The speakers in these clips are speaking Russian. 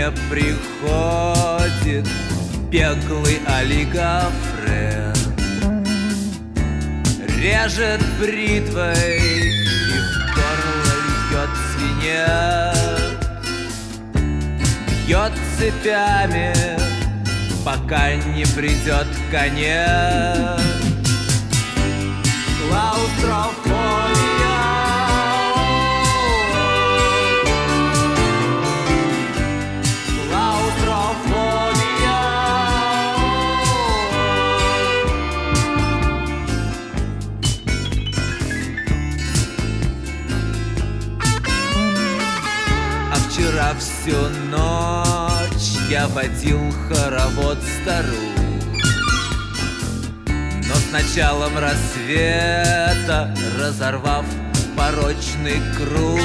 мне приходит беглый олигофрен, режет бритвой и в горло льет свинец, бьет цепями, пока не придет конец. Клаустрофобия, клаустрофобия. А вчера всю ночь я водил хоровод старух, но с началом рассвета, разорвав порочный круг,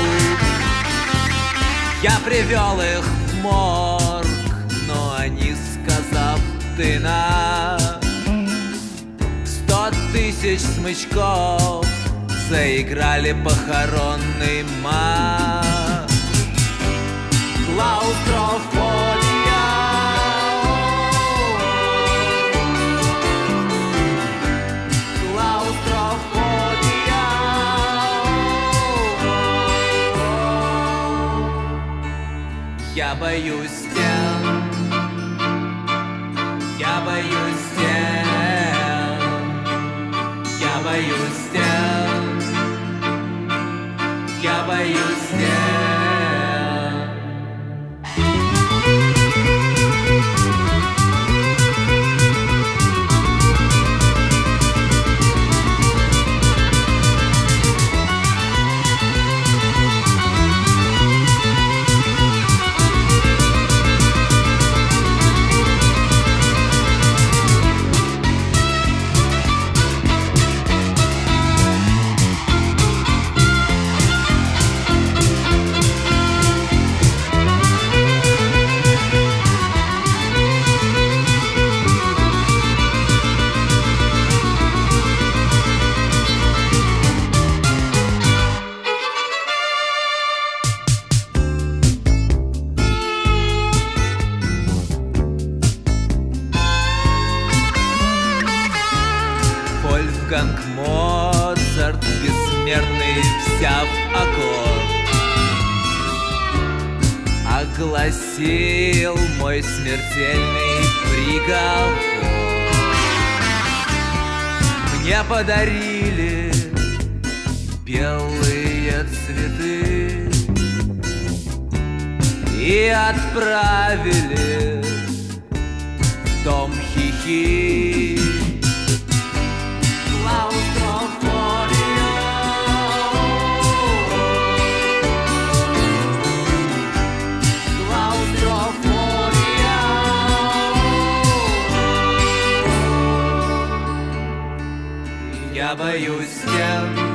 я привел их в морг, но они, сказав «ты на 100 000 смычков», заиграли похоронный марш. Клаустрофобия, клаустрофобия. Я боюсь стен, я боюсь стен, я боюсь стен, я боюсь стен. Вольфганг Моцарт, бессмертный вся в аккорд, огласил мой смертельный приговор. Мне подарили белые цветы и отправили в дом хихи. Я боюсь стен,